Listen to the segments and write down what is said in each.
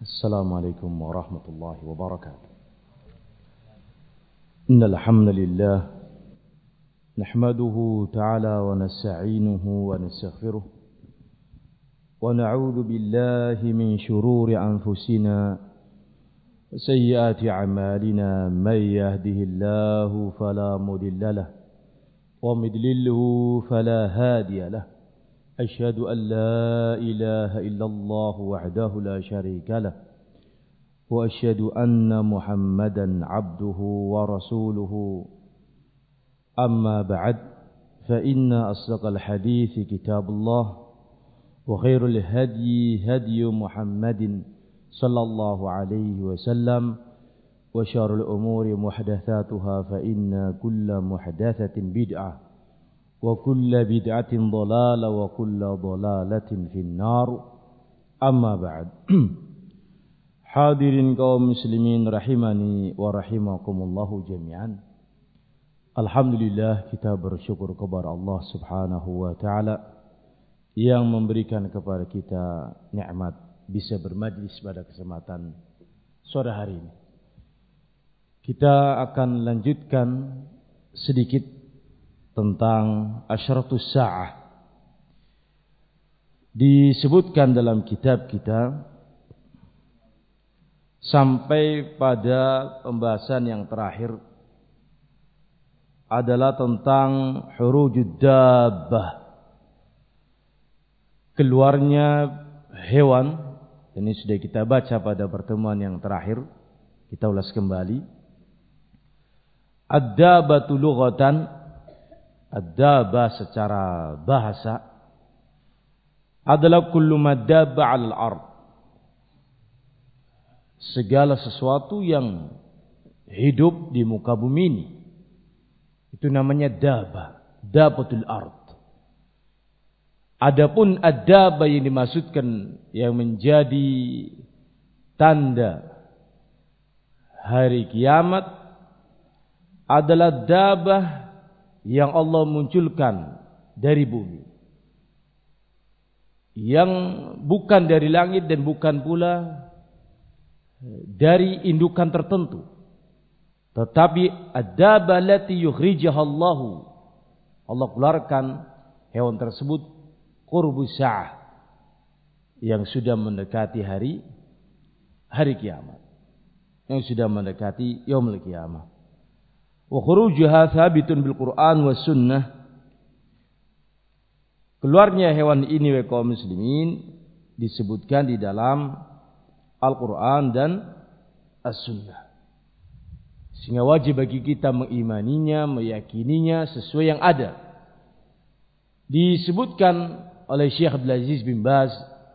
السلام عليكم ورحمة الله وبركاته. إن الحمد لله نحمده تعالى ونستعينه ونستغفره ونعوذ بالله من شرور أنفسنا وسيئات أعمالنا من يهده الله فلا مضل له ومن يضلل فلا هادي له. أشهد أن لا إله إلا الله وحده لا شريك له وأشهد أن محمدا عبده ورسوله. أما بعد فإن أصدق الحديث كتاب الله وخير الهدي هدي محمد صلى الله عليه وسلم وشر الأمور محدثاتها فإن كل محدثة بدعة وكل بدعة ضلالة وكل ضلالة في النار. أما بعد. Hadirin kaum muslimin rahimani wa rahimakumullahu jami'an. Alhamdulillah, kita bersyukur kepada Allah Subhanahu wa taala yang memberikan kepada kita nikmat bisa bermajlis pada kesempatan sore hari ini. Kita akan lanjutkan sedikit tentang asyratus sa'ah. Disebutkan dalam kitab kita sampai pada pembahasan yang terakhir adalah tentang hurujud dabbah, keluarnya hewan. Ini sudah kita baca pada pertemuan yang terakhir, kita ulas kembali. Ad-dabbatu lughatan, ad-dabbah secara bahasa adalah kullu ma dabba 'alal ard, segala sesuatu yang hidup di muka bumi ini. Itu namanya dabbah, dabbatul ard. Adapun ad-dabbah yang dimaksudkan yang menjadi tanda hari kiamat adalah dabbah yang Allah munculkan dari bumi, yang bukan dari langit dan bukan pula dari indukan tertentu, tetapi ad-dabbah allati yukhrijaha Allah keluarkan hewan tersebut qurbus sa'ah, yang sudah mendekati hari kiamat, yang sudah mendekati yaumul qiyamah. Wa khurujuha thabitun bil Qur'an was sunnah. Keluarnya hewan ini wa kaum muslimin disebutkan di dalam Al-Quran dan As-Sunnah, sehingga wajib bagi kita mengimaninya, meyakininya sesuai yang ada. Disebutkan oleh Syekh Abdul Aziz bin Baz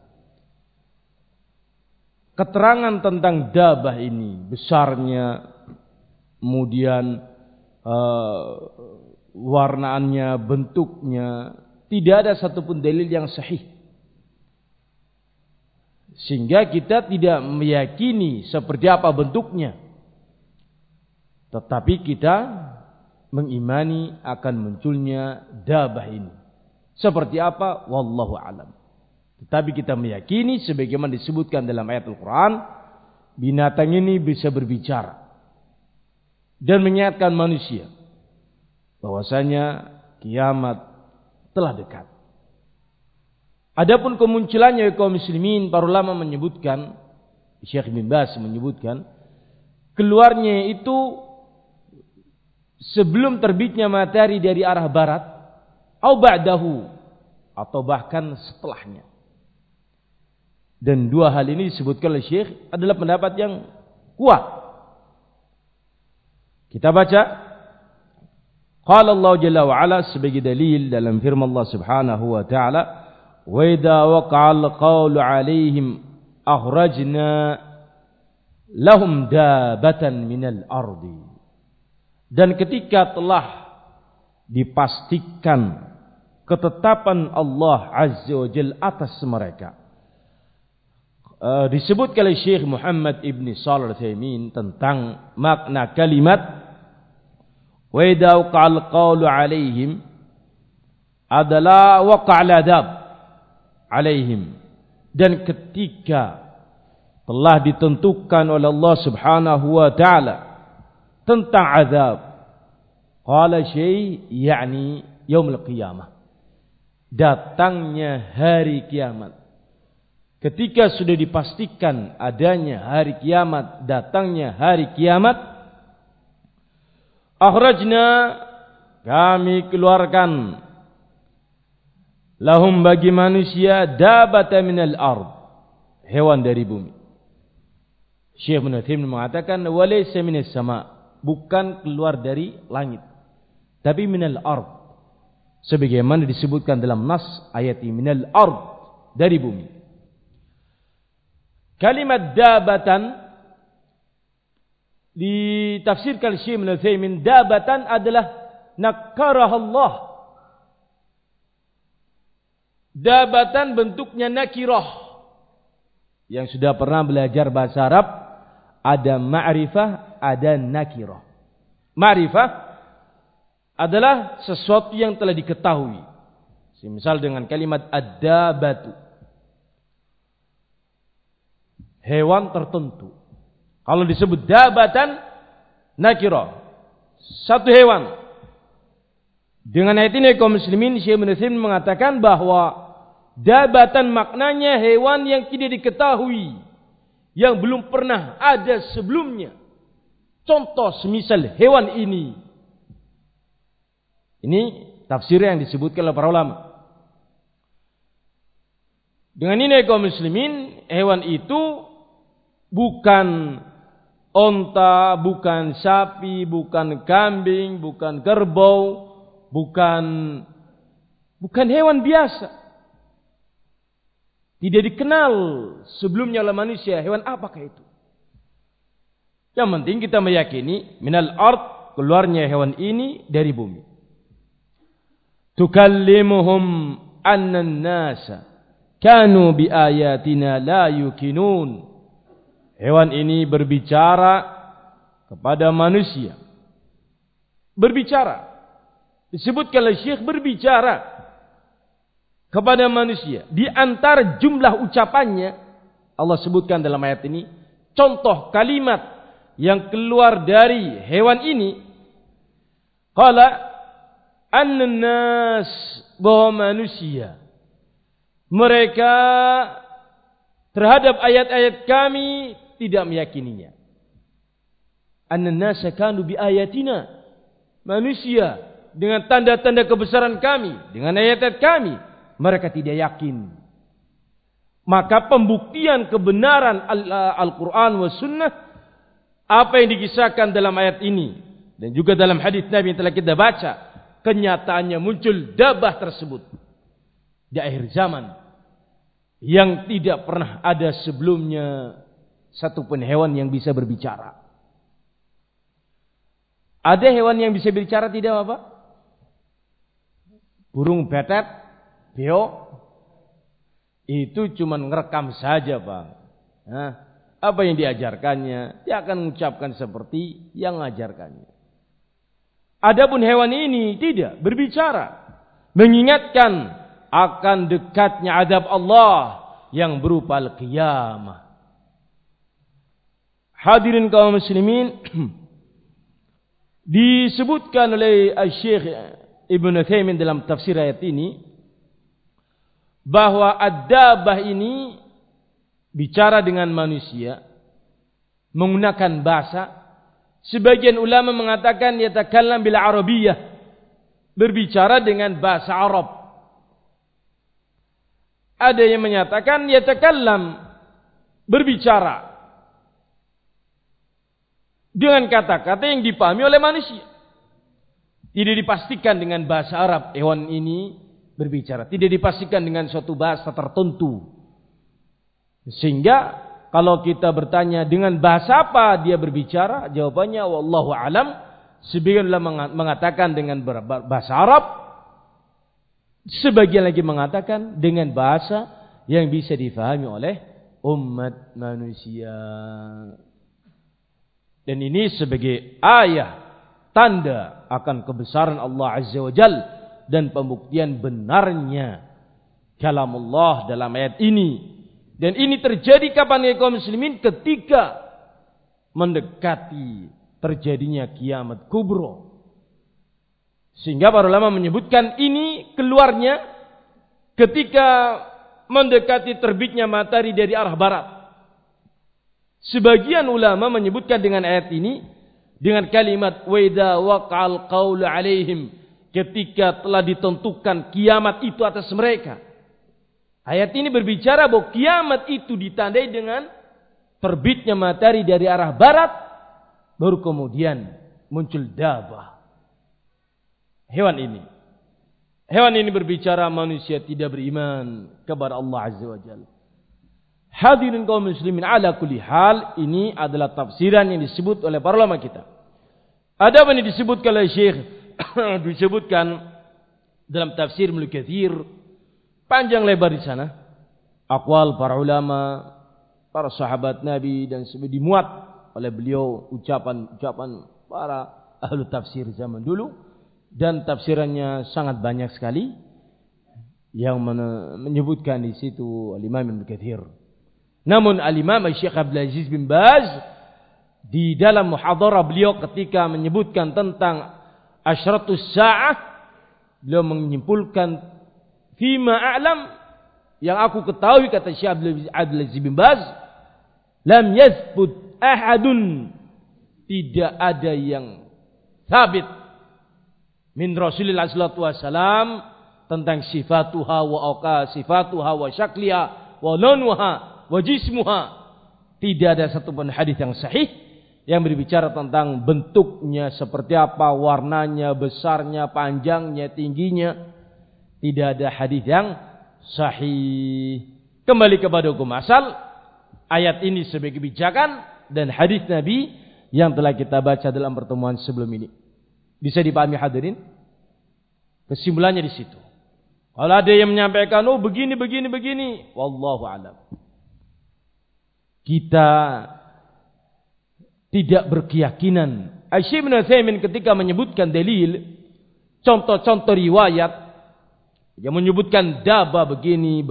keterangan tentang dabbah ini, besarnya, kemudian warnaannya, bentuknya, tidak ada satupun dalil yang sahih, sehingga kita tidak meyakini seperti apa bentuknya, tetapi kita mengimani akan munculnya dabbah ini. Seperti apa? Wallahu a'lam. Tetapi kita meyakini sebagaimana disebutkan dalam ayat Al-Quran, binatang ini bisa berbicara dan mengingatkan manusia bahwasanya kiamat telah dekat. Adapun kemunculannya kaum muslimin, para ulama menyebutkan, Syekh bin Baz menyebutkan, keluarnya itu sebelum terbitnya matahari dari arah barat, au ba'dahu, atau bahkan setelahnya. Dan dua hal ini disebutkan oleh Syekh adalah pendapat yang kuat. Kita baca, qala Allah Jalla wa Ala sebagai dalil dalam firman Allah Subhanahu wa taala, wa idza waqa'al qawlu 'alaihim akhrajna lahum dabbatan minal ardi. Dan ketika telah dipastikan ketetapan Allah Azza wa Jalla atas mereka, disebutkan oleh Syekh Muhammad ibn Shalih Al-Utsaimin tentang makna kalimat wa idza waqa'al qawlu 'alaihim adalah waqa'al adab alaihim, dan ketika telah ditentukan oleh Allah Subhanahu wa taala tentang azab. Qala syai' yakni yaumul qiyamah. Datangnya hari kiamat. Ketika sudah dipastikan adanya hari kiamat, datangnya hari kiamat, akhrajna, kami keluarkan, lahum bagi manusia, dabata minal ard, hewan dari bumi. Syekh Ibnu Taimiyah mengatakan walaysa minas sama, bukan keluar dari langit, tapi minal ard, sebagaimana disebutkan dalam nas ayat ini, minal ard, dari bumi. Kalimat dabatan ditafsirkan Syekh Ibnu Taimiyah, dabatan adalah nakkarah Allah. Dabatan bentuknya nakirah. Yang sudah pernah belajar bahasa Arab, ada ma'rifah, ada nakirah. Ma'rifah adalah sesuatu yang telah diketahui. Misal dengan kalimat ad-dabatu, hewan tertentu. Kalau disebut dabatan, nakirah, satu hewan. Dengan ayat ini kaum muslimin, Syekh Ibnu Taimiyah mengatakan bahwa dabatan maknanya hewan yang tidak diketahui, yang belum pernah ada sebelumnya. Contoh semisal hewan ini. Ini tafsir yang disebutkan oleh para ulama. Dengan ini kaum muslimin, hewan itu bukan onta, bukan sapi, bukan kambing, bukan kerbau, bukan hewan biasa. Tidak dikenal sebelumnya oleh manusia. Hewan apakah itu? Yang penting kita meyakini minal ard, keluarnya hewan ini dari bumi. Tukallimuhum anna an-nasa kanu bi ayatina la yuqinun. Hewan ini berbicara kepada manusia. Berbicara. Disebutkan oleh Syekh berbicara kepada manusia. Di antara jumlah ucapannya, Allah sebutkan dalam ayat ini, contoh kalimat yang keluar dari hewan ini, qala an-nas, bahwa manusia, mereka terhadap ayat-ayat kami tidak meyakininya. An-nas kanu bi ayatina, manusia dengan tanda-tanda kebesaran kami, dengan ayat-ayat kami, mereka tidak yakin. Maka pembuktian kebenaran Al-Quran wa Sunnah, apa yang dikisahkan dalam ayat ini dan juga dalam hadis Nabi yang telah kita baca, kenyataannya muncul dabah tersebut di akhir zaman yang tidak pernah ada sebelumnya satupun hewan yang bisa berbicara. Ada hewan yang bisa berbicara tidak apa? Burung betet, beo, itu cuma ngerekam saja, Bang. Nah, apa yang diajarkannya, dia akan mengucapkan seperti yang mengajarkannya. Adapun hewan ini tidak berbicara, mengingatkan akan dekatnya azab Allah yang berupa al-qiyamah. Hadirin kaum muslimin, disebutkan oleh Syekh Ibnu Taimiyah dalam tafsir ayat ini bahwa ad-dabah ini bicara dengan manusia menggunakan bahasa. Sebagian ulama mengatakan yatakallam bil arabiyyah, berbicara dengan bahasa Arab. Ada yang menyatakan yatakallam, berbicara dengan kata-kata yang dipahami oleh manusia. Tidak dipastikan dengan bahasa Arab hewan ini berbicara, tidak dipastikan dengan suatu bahasa tertentu. Sehingga kalau kita bertanya dengan bahasa apa dia berbicara, jawabannya wallahu alam. Sebagian ulama mengatakan dengan bahasa Arab, sebagian lagi mengatakan dengan bahasa yang bisa difahami oleh umat manusia. Dan ini sebagai ayat tanda akan kebesaran Allah Azza wa Jalla dan pembuktian benarnya kalam Allah dalam ayat ini Dan ini terjadi kapan ya kaum muslimin? Ketika mendekati terjadinya kiamat kubro. Sehingga para ulama menyebutkan ini keluarnya ketika mendekati terbitnya matahari dari arah barat. Sebagian ulama menyebutkan dengan ayat ini dengan kalimat wa idza waqa'al qaulu 'alaihim, ketika telah ditentukan kiamat itu atas mereka. Ayat ini berbicara bahwa kiamat itu ditandai dengan terbitnya matahari dari arah barat, baru kemudian muncul dabah. Hewan ini berbicara manusia tidak beriman kepada Allah Azza wa Jalla. Hadirin kaum muslimin, ala kulli hal, ini adalah tafsiran yang disebut oleh para ulama kita. Ada apa yang disebutkan oleh Syekh disebutkan dalam tafsir Ibnu Katsir, panjang lebar di sana. Aqwal para ulama, para sahabat Nabi, dan sebagainya dimuat oleh beliau, ucapan-ucapan para ahli tafsir zaman dulu. Dan tafsirannya sangat banyak sekali yang menyebutkan di situ Al-Imam Ibnu Katsir. Namun Al-Imam Syekh Abdul Aziz bin Baz di dalam muhadarah beliau ketika menyebutkan tentang asyratus sa'ah, beliau menyimpulkan fima a'lam, yang aku ketahui, kata Syekh Abdul Aziz bin Baz, lam yazbut ahadun, tidak ada yang sabit min Rasulillah sallallahu alaihi wasallam tentang sifatuha wa sifatuha wa syakliha wa lanuha wa jismuha. Tidak ada satupun hadis yang sahih yang berbicara tentang bentuknya seperti apa, warnanya, besarnya, panjangnya, tingginya. Tidak ada hadis yang sahih. Kembali kepada hukum asal, ayat ini sebagai kebijakan dan hadis Nabi yang telah kita baca dalam pertemuan sebelum ini. Bisa dipahami hadirin? Kesimpulannya di situ. Kalau ada yang menyampaikan, oh begini, wallahu a'lam. Kita tidak berkeyakinan. Syekh Ibnu Utsaimin ketika menyebutkan dalil, contoh-contoh riwayat yang menyebutkan dabah begini.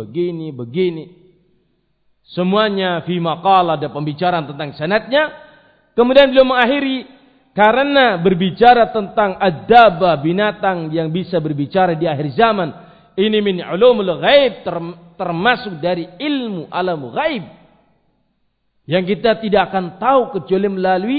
Semuanya fi maqal, ada pembicaraan tentang sanadnya. Kemudian beliau mengakhiri, karena berbicara tentang ad-dabah, binatang yang bisa berbicara di akhir zaman, ini min ulumul ghaib, termasuk dari ilmu alam ghaib yang kita tidak akan tahu kecuali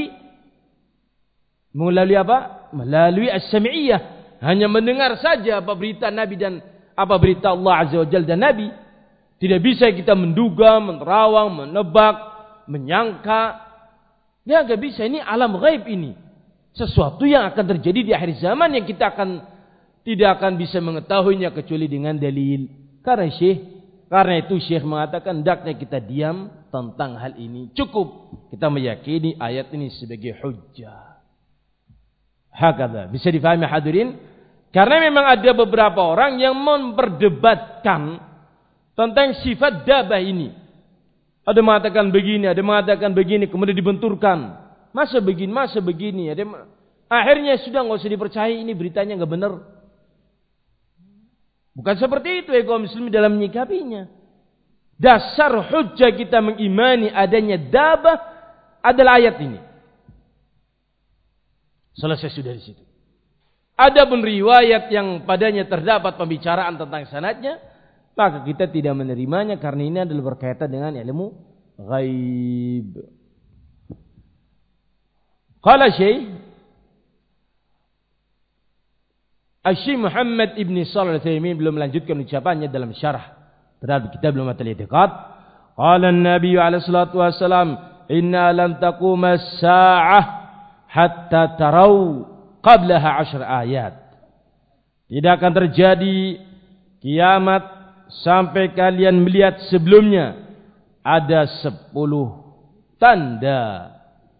melalui apa? Melalui as-sam'iyah. Hanya mendengar saja apa berita Nabi dan apa berita Allah Azza wa Jalla dan Nabi. Tidak bisa kita menduga, menerawang, menebak, menyangka. Ya, enggak bisa. Ini alam ghaib ini. Sesuatu yang akan terjadi di akhir zaman yang kita tidak akan bisa mengetahuinya kecuali dengan dalil. Karena itu Syekh mengatakan hendaknya kita diam tentang hal ini. Cukup kita meyakini ayat ini sebagai hujjah. Hakadha. Bisa difahami hadirin? Karena memang ada beberapa orang yang memperdebatkan tentang sifat dabah ini. Ada mengatakan begini, ada mengatakan begini, kemudian dibenturkan. Masa begini. Akhirnya sudah enggak usah dipercaya, ini beritanya enggak benar. Bukan seperti itu ya kaum muslimin dalam menyikapinya. Dasar hujjah kita mengimani adanya dabah adalah ayat ini. Selesai sudah di situ. Adapun riwayat yang padanya terdapat pembicaraan tentang sanadnya, maka kita tidak menerimanya karena ini adalah berkaitan dengan ilmu ghaib. Qala Syekh Muhammad ibn Shalih Al-Utsaimin belum melanjutkan ucapannya dalam syarah terhadap kitab Lumatul I'tiqad. Qala an-Nabi alaihi salatu wasalam, inna lan taquma as-sa'ah hatta tarau qablaha 10 ayat. Tidak akan terjadi kiamat sampai kalian melihat sebelumnya ada 10 tanda.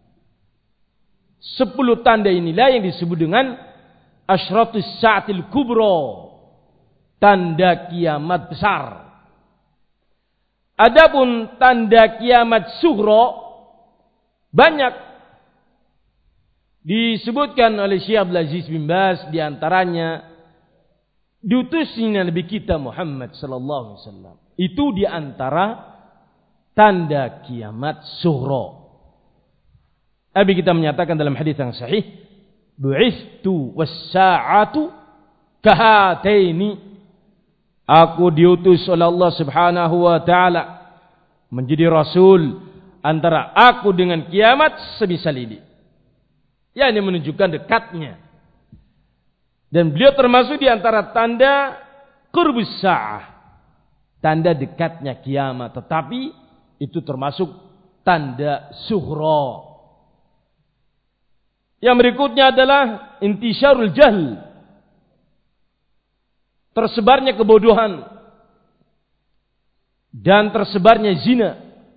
10 tanda inilah yang disebut dengan asyratus sa'atil kubra, tanda kiamat besar. Adapun tanda kiamat sughra banyak disebutkan oleh Syekh Abdul Aziz bin Baz, di antaranya diutusnya Nabi kita Muhammad sallallahu alaihi wasallam. Itu di antara tanda kiamat sughra. Nabi kita menyatakan dalam hadis yang sahih, bu'ithtu was-sa'atu kahataini. Aku diutus oleh Allah Subhanahu wa taala menjadi rasul antara aku dengan kiamat semisal ini. Ya, ini menunjukkan dekatnya. Dan beliau termasuk di antara tanda qurbus sa'ah, tanda dekatnya kiamat, tetapi itu termasuk tanda sughra. Yang berikutnya adalah intisyarul jahl, tersebarnya kebodohan dan tersebarnya zina.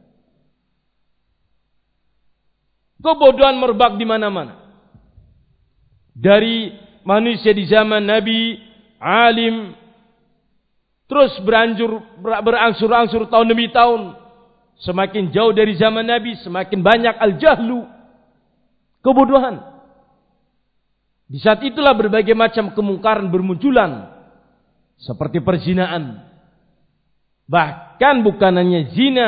Kebodohan merebak di mana-mana. Dari manusia di zaman Nabi, alim, terus berangsur-angsur tahun demi tahun. Semakin jauh dari zaman Nabi, semakin banyak al-jahlu, kebodohan. Di saat itulah berbagai macam kemungkaran bermunculan, seperti perzinaan. Bahkan bukan hanya zina,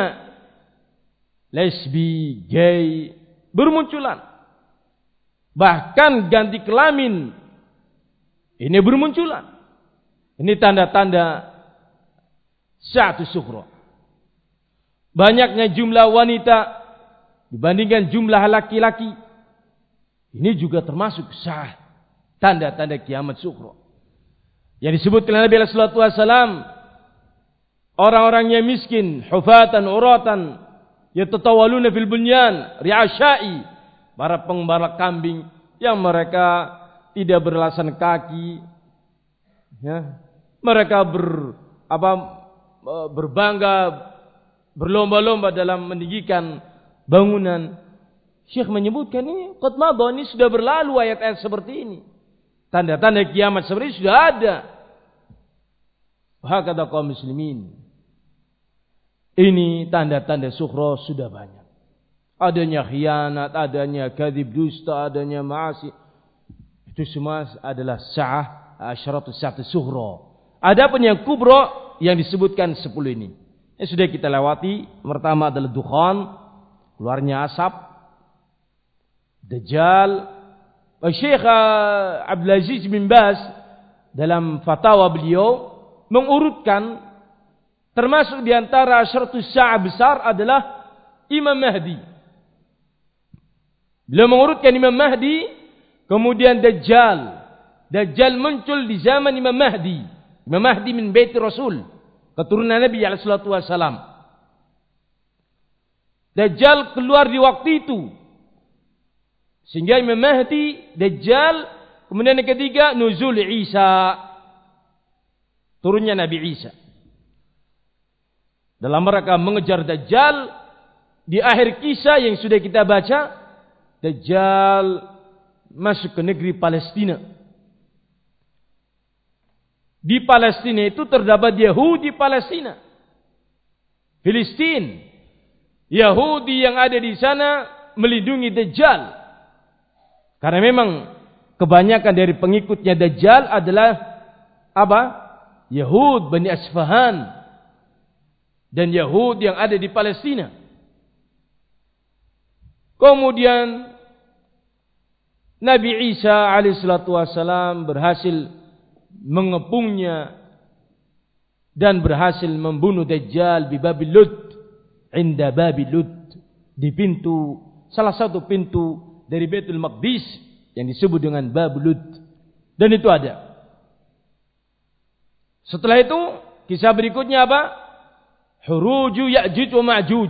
lesbi, gay bermunculan. Bahkan ganti kelamin ini bermunculan. Ini tanda-tanda sa'atu sughra. Banyaknya jumlah wanita dibandingkan jumlah laki-laki. Ini juga termasuk tanda-tanda kiamat sughra. Yang disebutkan Nabi sallallahu alaihi wasallam, orang-orang yang miskin, hufatan, uratan, yatatawaluna fil bunyan, ri'asyai, para pengembala kambing yang mereka tidak beralasan kaki, ya. Mereka berbangga, berlomba-lomba dalam meninggikan bangunan. Syekh menyebutkan ini qad madha, ini sudah berlalu ayat-ayat seperti ini. Tanda-tanda kiamat seperti ini sudah ada. Hakadha kaum muslimin. Ini tanda-tanda sughra sudah banyak. Adanya khianat, adanya kadzib, dusta, adanya ma'asi. Itu semua adalah asyaratus sa'at sughra. Adapun yang kubra yang disebutkan 10 ini. Yang sudah kita lewati. Pertama adalah dukhan, keluarnya asap, Dajjal. Syekh Abdul Aziz bin Baz dalam fatwa beliau mengurutkan termasuk di antara asyaratus sa'ah besar adalah Imam Mahdi. Beliau mengurutkan Imam Mahdi, kemudian Dajjal. Dajjal muncul di zaman Imam Mahdi. Imam Mahdi min baiti Rasul, keturunan Nabi sallallahu alaihi wasallam. Dajjal keluar di waktu itu. Sehingga Imam Mahdi, Dajjal, kemudian yang ketiga nuzul Isa, turunnya Nabi Isa. Dalam rangka mengejar Dajjal, di akhir kisah yang sudah kita baca, Dajjal masuk ke negeri Palestina. Di Palestina itu terdapat Yahudi Palestina, Filistin. Yahudi yang ada di sana melindungi Dajjal. Karena memang kebanyakan dari pengikutnya Dajjal adalah apa? Yahud Bani Asfahan dan Yahud yang ada di Palestina. Kemudian Nabi Isa alaihissalatu wassalam berhasil mengepungnya dan berhasil membunuh Dajjal di Babil Lud, inda Babil Lud, di pintu, salah satu pintu dari Baitul Maqdis yang disebut dengan Babul Lud. Dan itu ada. Setelah itu kisah berikutnya apa? Huruju Ya'juj wa Ma'juj.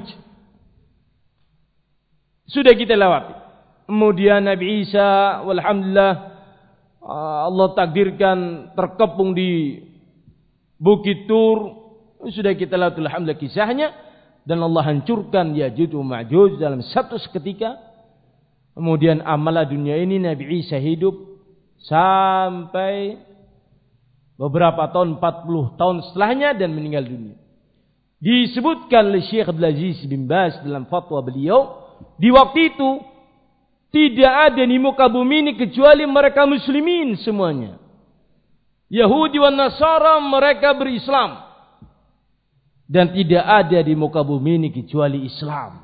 Sudah kita lewati. Kemudian Nabi Isa, walhamdulillah, Allah takdirkan terkepung di Bukit Tur. Sudah kita lewati alhamdulillah kisahnya. Dan Allah hancurkan Ya'juj wa Ma'juj dalam satu seketika. Kemudian amalah dunia ini Nabi Isa hidup sampai beberapa tahun, 40 tahun setelahnya dan meninggal dunia. Disebutkan oleh Syekh Abdul Aziz bin Baz dalam fatwa beliau, di waktu itu tidak ada di muka bumi ini kecuali mereka muslimin semuanya. Yahudi dan Nasara mereka berislam. Dan tidak ada di muka bumi ini kecuali Islam.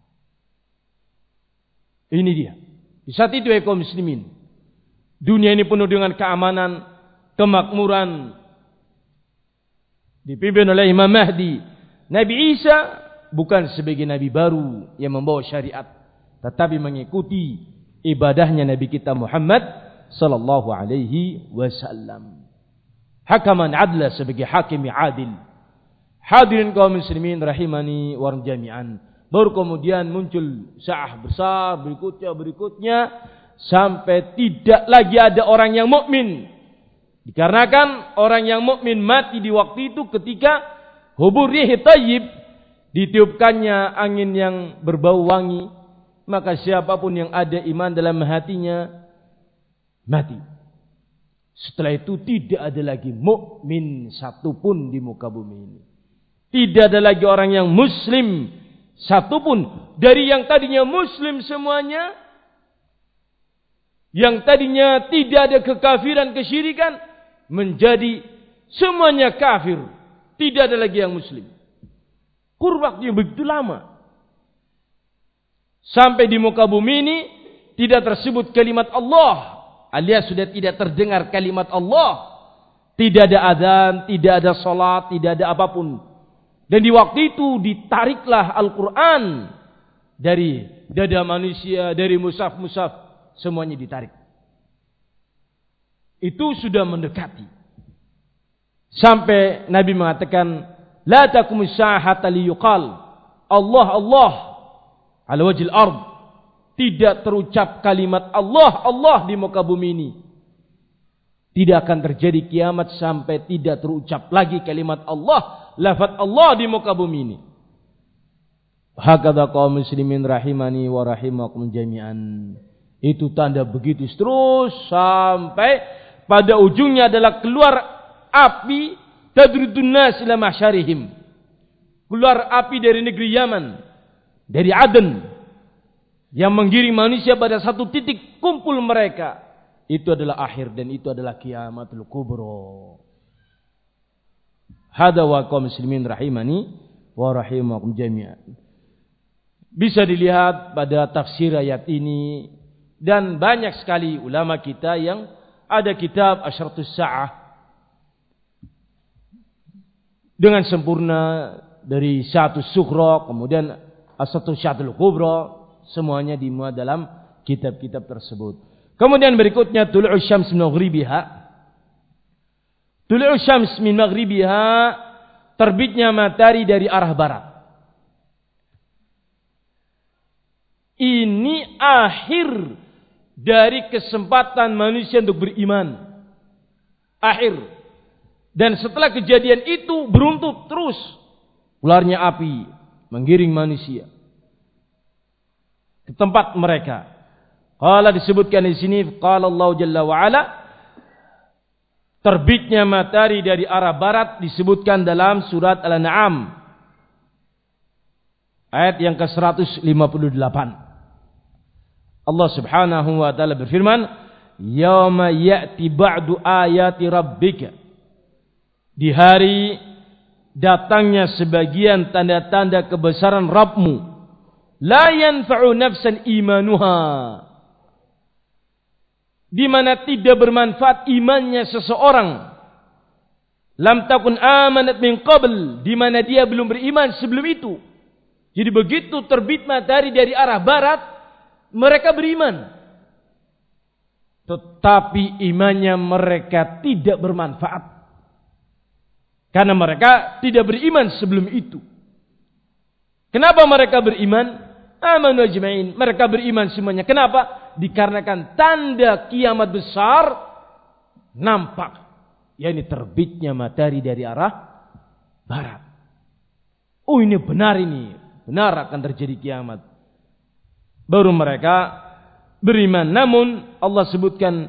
Ini dia. Di saat itu kaum muslimin, dunia ini penuh dengan keamanan, kemakmuran, dipimpin oleh Imam Mahdi. Nabi Isa bukan sebagai nabi baru yang membawa syariat, tetapi mengikuti ibadahnya Nabi kita Muhammad sallallahu alaihi wasallam. Hakaman adla, sebagai hakim yang adil. Hadirin kaum muslimin rahimani wa jami'an. Baru kemudian muncul sa'ah besar berikutnya sampai tidak lagi ada orang yang mukmin. Dikarenakan orang yang mukmin mati di waktu itu ketika hubur rih thayyib, ditiupkannya angin yang berbau wangi, maka siapapun yang ada iman dalam hatinya mati. Setelah itu tidak ada lagi mukmin satupun di muka bumi ini. Tidak ada lagi orang yang muslim satupun. Dari yang tadinya muslim semuanya, yang tadinya tidak ada kekafiran, kesyirikan, menjadi semuanya kafir. Tidak ada lagi yang muslim. Kurun waktu yang begitu lama. Sampai di muka bumi ini tidak tersebut kalimat Allah, alias sudah tidak terdengar kalimat Allah. Tidak ada azan, tidak ada salat, tidak ada apapun. Dan di waktu itu ditariklah Al-Quran dari dada manusia, dari mushaf-mushaf, semuanya ditarik. Itu sudah mendekati. Sampai Nabi mengatakan, la taqumus sa'ata liyuqal Allah Allah ala wajhil ard. Tidak terucap kalimat Allah Allah di muka bumi ini. Tidak akan terjadi kiamat sampai tidak terucap lagi kalimat Allah, lafaz Allah di muka bumi ini. Hakadha kaum muslimin rahimani wa rahimakum jami'an. Itu tanda begitu terus sampai pada ujungnya adalah keluar api tadrudun nas ila mahsyarihim. Keluar api dari negeri Yaman, dari Aden, yang menggiring manusia pada satu titik kumpul mereka. Itu adalah akhir dan itu adalah kiamatul kubra. Hada wa kaum muslimin rahimani wa rahimakum jami'an. Bisa dilihat pada tafsir ayat ini, dan banyak sekali ulama kita yang ada kitab Asyratus Sa'ah dengan sempurna, dari Sya'atus Sughra, kemudian Asyratus Sya'atul Kubra, semuanya dimuat dalam kitab-kitab tersebut. Kemudian berikutnya tulu'us syams min maghribiha. Tulu'us syams min maghribiha, terbitnya matahari dari arah barat. Ini akhir dari kesempatan manusia untuk beriman. Akhir. Dan setelah kejadian itu beruntut terus keluarnya api menggiring manusia ke tempat mereka. Qala disebutkan di sini, qala Allah Jalla wa Ala, terbitnya matahari dari arah barat disebutkan dalam surat Al-An'am ayat yang ke-158. Allah Subhanahu wa taala berfirman, "Yauma ya'ti ba'du ayati rabbika." Di hari datangnya sebagian tanda-tanda kebesaran Rabbmu, la yanfa'u nafsan imanuha, di mana tidak bermanfaat imannya seseorang. Lam takun amanat min qabl, di mana dia belum beriman sebelum itu. Jadi begitu terbit matahari dari arah barat, mereka beriman. Tetapi imannya mereka tidak bermanfaat, karena mereka tidak beriman sebelum itu. Kenapa mereka beriman? Amanu ajma'in, mereka beriman semuanya. Kenapa? Dikarenakan tanda kiamat besar nampak, yakni terbitnya matahari dari arah barat. Oh, ini benar akan terjadi kiamat. Baru mereka beriman. Namun Allah sebutkan,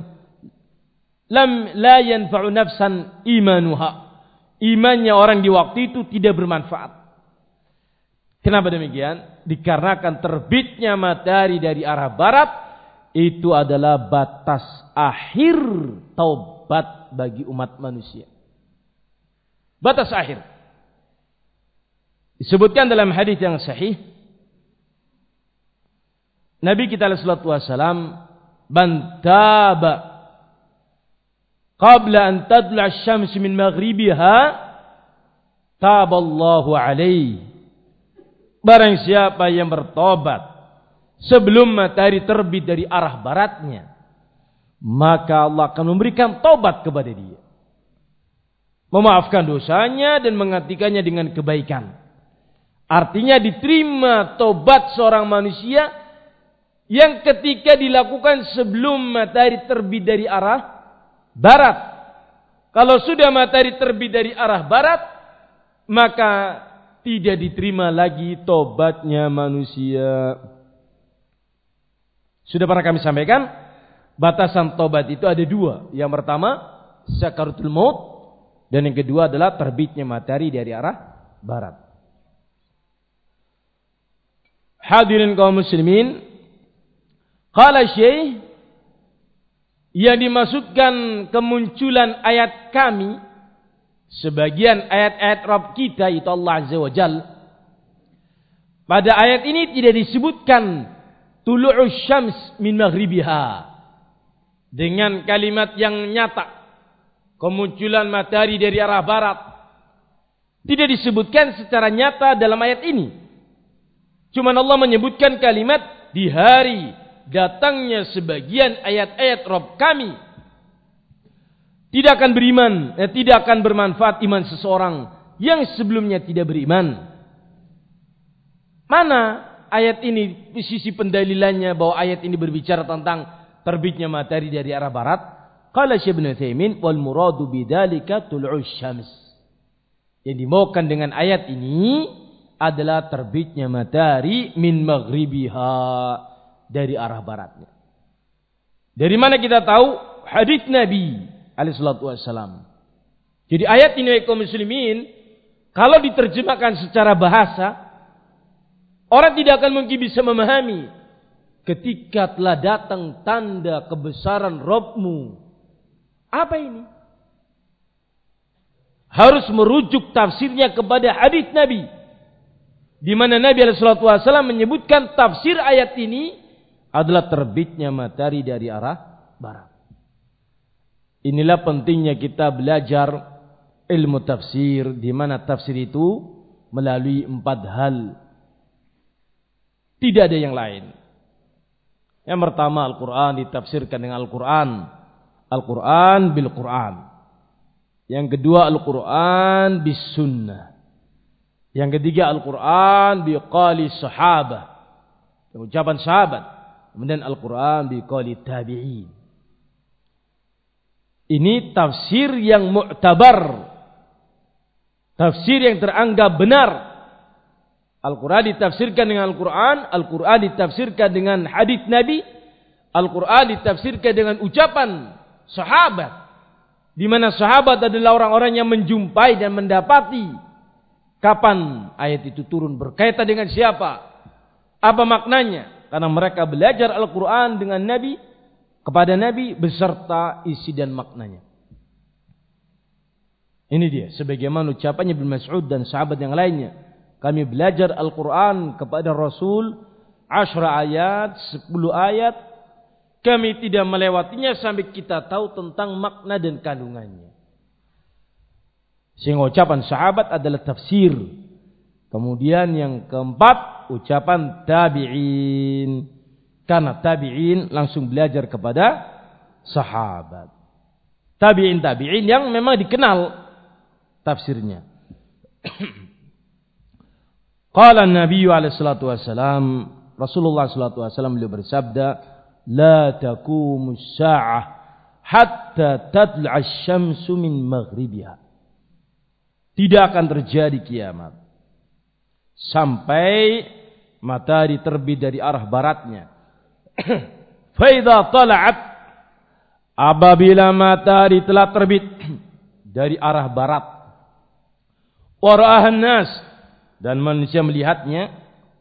la yanfa'u nafsan imanuha, imannya orang di waktu itu tidak bermanfaat. Kenapa demikian? Dikarenakan terbitnya matahari dari arah barat itu adalah batas akhir taubat bagi umat manusia. Batas akhir. Disebutkan dalam hadis yang sahih, Nabi kita alaihi salatu wasalam, "Man taba qabla an tadla asy-syams min maghribiha, taballahu alaihi." Barang siapa yang bertobat sebelum matahari terbit dari arah baratnya, maka Allah akan memberikan tobat kepada dia, memaafkan dosanya dan menggantikannya dengan kebaikan. Artinya diterima tobat seorang manusia yang ketika dilakukan sebelum matahari terbit dari arah barat. Kalau sudah matahari terbit dari arah barat, maka tidak diterima lagi tobatnya manusia. Sudah pernah kami sampaikan, batasan tobat itu ada dua. Yang pertama, sakaratul maut, dan yang kedua adalah terbitnya matahari dari arah barat. Hadirin kaum muslimin, qala Syekh, yang dimaksudkan kemunculan ayat kami, sebagian ayat-ayat Rabb kita itu Allah Azza wa Jal. Pada ayat ini tidak disebutkan tulu'us syams min maghribiha dengan kalimat yang nyata, kemunculan matahari dari arah barat. Tidak disebutkan secara nyata dalam ayat ini. Cuman Allah menyebutkan kalimat di hari datangnya sebagian ayat-ayat Rabb kami. Tidak akan beriman, tidak akan bermanfaat iman seseorang yang sebelumnya tidak beriman. Mana ayat ini, sisi pendalilannya bahwa ayat ini berbicara tentang terbitnya matahari dari arah barat? Qala Syekh Ibnu Utsaimin, wal muradu bidzalika tul'us syams. Yang dimaukan dengan ayat ini adalah terbitnya matahari min maghribiha, dari arah baratnya. Dari mana kita tahu? Hadits Nabi alaihi salatu wassalam. Jadi ayat ini kaum muslimin, kalau diterjemahkan secara bahasa, orang tidak akan mungkin bisa memahami. Ketika telah datang tanda kebesaran Rabbmu, apa ini? Harus merujuk tafsirnya kepada hadits Nabi, di mana Nabi SAW menyebutkan tafsir ayat ini adalah terbitnya matahari dari arah barat. Inilah pentingnya kita belajar ilmu tafsir, di mana tafsir itu melalui 4 hal. Tidak ada yang lain. Yang pertama, Al-Quran ditafsirkan dengan Al-Quran. Al-Quran bil Quran. Yang kedua, Al-Quran bis sunnah. Yang ketiga, Al-Quran biqali sahabah, ucapan sahabat. Kemudian Al-Quran biqali tabi'in. Ini tafsir yang mu'tabar, tafsir yang teranggap benar. Al-Quran ditafsirkan dengan Al-Quran, Al-Quran ditafsirkan dengan hadits Nabi, Al-Quran ditafsirkan dengan ucapan sahabat, di mana sahabat adalah orang-orang yang menjumpai dan mendapati kapan ayat itu turun, berkaitan dengan siapa, apa maknanya. Karena mereka belajar Al-Quran dengan Nabi, kepada Nabi, beserta isi dan maknanya. Ini dia, sebagaimana ucapannya Ibnu Mas'ud dan sahabat yang lainnya. Kami belajar Al-Quran kepada Rasul 10 ayat, 10 ayat. Kami tidak melewatinya sampai kita tahu tentang makna dan kandungannya. Sehingga ucapan sahabat adalah tafsir. Kemudian yang keempat, ucapan tabi'in. Karena tabi'in langsung belajar kepada sahabat. Tabi'in yang memang dikenal tafsirnya. Qala Nabi alaihi salatu wassalam, Rasulullah sallallahu alaihi wasallam beliau bersabda, la taqumus sa'ah hatta tadla'a asy-syamsu min maghribiha. Tidak akan terjadi kiamat sampai matahari terbit dari arah baratnya. Fa idza tala'at, apabila matahari telah terbit dari arah barat, wa ra'ahan nas, dan manusia melihatnya,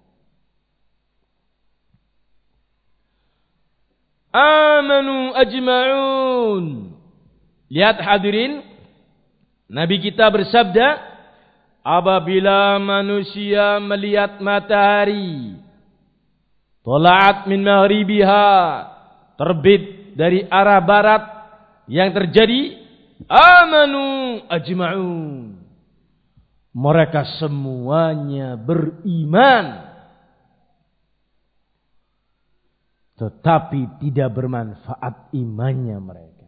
amanu ajma'un. Lihat hadirin, Nabi kita bersabda, apabila manusia melihat matahari tola'at min maghribiha, terbit dari arah barat, yang terjadi amanu ajma'un, mereka semuanya beriman, tetapi tidak bermanfaat imannya mereka.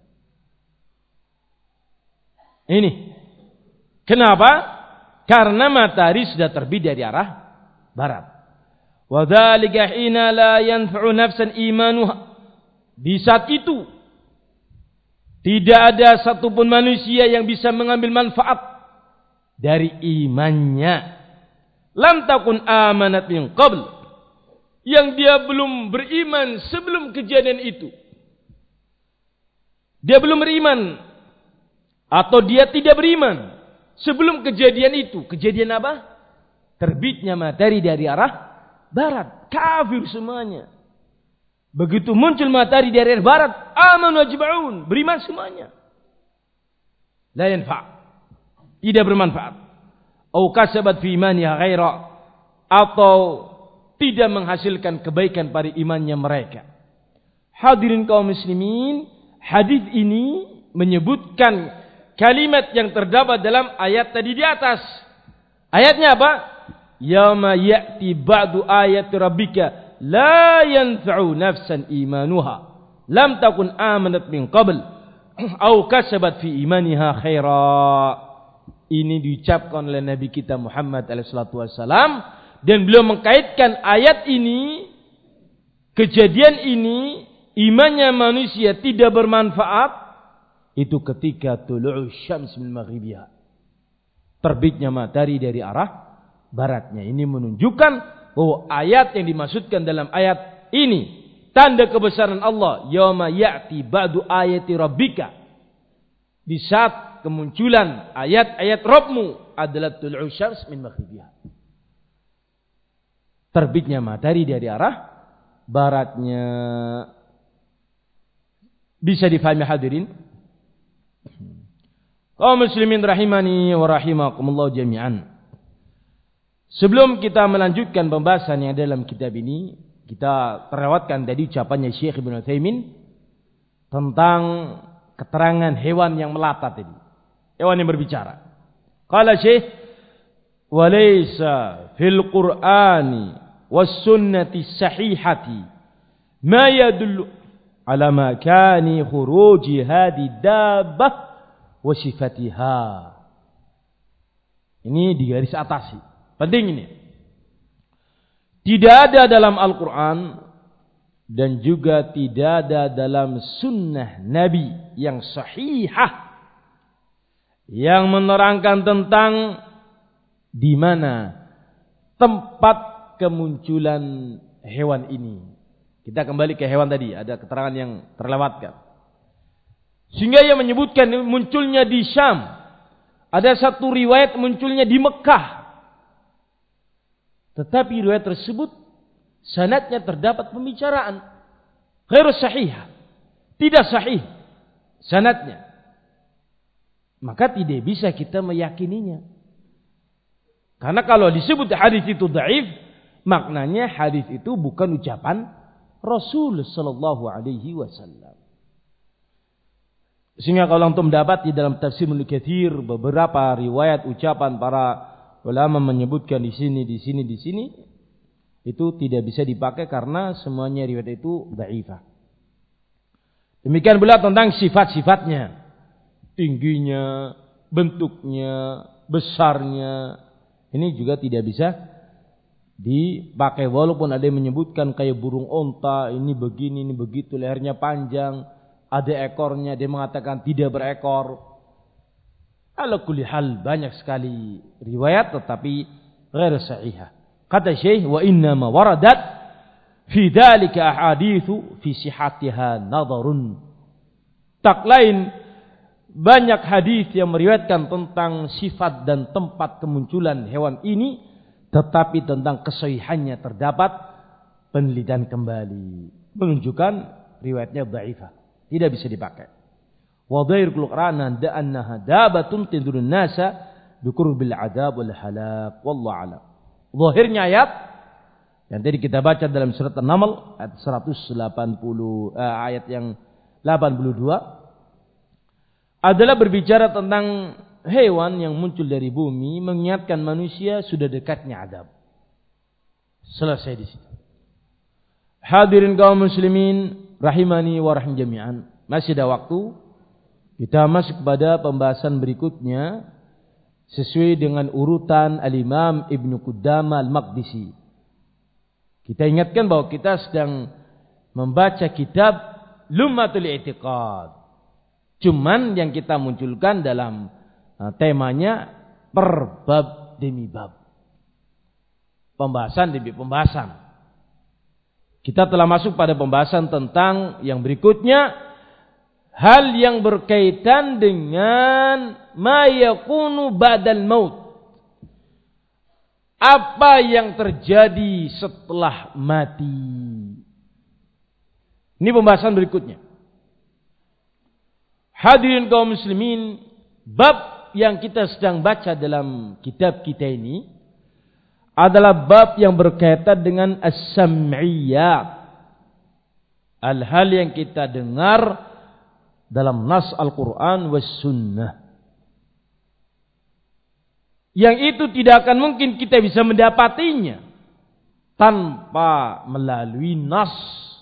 Ini kenapa? Karena matahari sudah terbit dari arah barat. Wa dzalika hina la yanfa'u nafsan imanuha. Di saat itu tidak ada satupun manusia yang bisa mengambil manfaat dari imannya. Lam takun amanat min qabl, yang dia belum beriman sebelum kejadian itu. Dia belum beriman atau dia tidak beriman sebelum kejadian itu. Kejadian apa? Terbitnya matahari dari arah barat. Kafir semuanya. Begitu muncul matahari dari arah barat, amanu ajma'un, beriman semuanya. La yanfa', tidak bermanfaat. Au kasabat fi imaniha ghaira, atau tidak menghasilkan kebaikan pada imannya mereka. Hadirin kaum muslimin, hadis ini menyebutkan kalimat yang terdapat dalam ayat tadi di atas. Ayatnya apa? Yauma ya'ti ba'du ayati rabbika la yanfa'u nafsan imanuha lam takun amanat min qabl aw kasabat fi imaniha khaira. Ini diucapkan oleh Nabi kita Muhammad SAW, dan beliau mengkaitkan ayat ini, kejadian ini, imannya manusia tidak bermanfaat itu ketika tulu'u syams min maghribiha, terbitnya matahari dari arah baratnya. Ini menunjukkan bahwa ayat yang dimaksudkan dalam ayat ini tanda kebesaran Allah, yauma ya'ti ba'du ayati rabbika, di saat kemunculan ayat-ayat Rabbmu adalah tulu'u syams min maghribiha, terbitnya matahari dari arah baratnya. Bisa difahami hadirin kaum muslimin rahimani wa rahimakumullah jami'an. Sebelum kita melanjutkan pembahasan yang dalam kitab ini, kita terlewatkan dari ucapannya Syekh Ibnu Utsaimin tentang keterangan hewan yang melata tadi, hewan yang berbicara. Qala Syekh, wa laysa fil Qur'ani was sunnati sahihati ma yadullu ala makani khuruji hadi dabbah wa sifatiha. Ini di garis atas. Penting ini. Tidak ada dalam Al-Quran dan juga tidak ada dalam sunnah Nabi yang sahihah yang menerangkan tentang di mana tempat kemunculan hewan ini. Kita kembali ke hewan tadi, ada keterangan yang terlewatkan. Sehingga yang menyebutkan munculnya di Syam. Ada satu riwayat munculnya di Mekah. Tetapi riwayat tersebut sanadnya terdapat pembicaraan ghairu sahih, tidak sahih sanadnya. Maka tidak bisa kita meyakininya. Karena kalau disebut hadis itu dhaif, maknanya hadis itu bukan ucapan Rasul sallallahu alaihi wasallam. Sehingga kalau antum dapat di dalam tafsir Ibnu Katsir beberapa riwayat ucapan para ulama menyebutkan di sini, itu tidak bisa dipakai karena semuanya riwayat itu dhaifah. Demikian pula tentang sifat-sifatnya, tingginya, bentuknya, besarnya, ini juga tidak bisa dipakai. Walaupun ada yang menyebutkan kayak burung onta, ini begini, ini begitu, lehernya panjang, ada ekornya, dia mengatakan tidak berekor. Ala kulli hal, banyak sekali riwayat tetapi ghair sahihah. Kata Syekh, wa inna ma waradat fi dzalika ahaditsu fi sihhatiha nadharun. Tak lain banyak hadis yang meriwayatkan tentang sifat dan tempat kemunculan hewan ini, tetapi tentang kesahihannya terdapat penelitian kembali menunjukkan riwayatnya dhaifah, tidak bisa dipakai. Wa dhairul Qur'an annaha dabatun tidurun nasa biqurbil adab wal halak. Wallahu a'lam. Zahirnya ayat yang tadi kita baca dalam surat An-Naml ayat 180 ayat yang 82 adalah berbicara tentang hewan yang muncul dari bumi mengingatkan manusia sudah dekatnya adab. Selesai di situ. Hadirin kaum muslimin rahimani wa rahim jami'an. Masih ada waktu. Kita masuk pada pembahasan berikutnya sesuai dengan urutan Al-Imam Ibnu Qudamah Al-Maqdisi. Kita ingatkan bahwa kita sedang membaca kitab Lummatul I'tiqad. Cuman yang kita munculkan dalam temanya per bab demi bab. Pembahasan demi pembahasan. Kita telah masuk pada pembahasan tentang yang berikutnya. Hal yang berkaitan dengan ma yakunu ba'dal maut. Apa yang terjadi setelah mati. Ini pembahasan berikutnya. Hadirin kaum muslimin, bab yang kita sedang baca dalam kitab kita ini adalah bab yang berkaitan dengan as-sam'iyat. Hal-hal yang kita dengar dalam nas Al-Quran was sunnah. Yang itu tidak akan mungkin kita bisa mendapatinya tanpa melalui nas.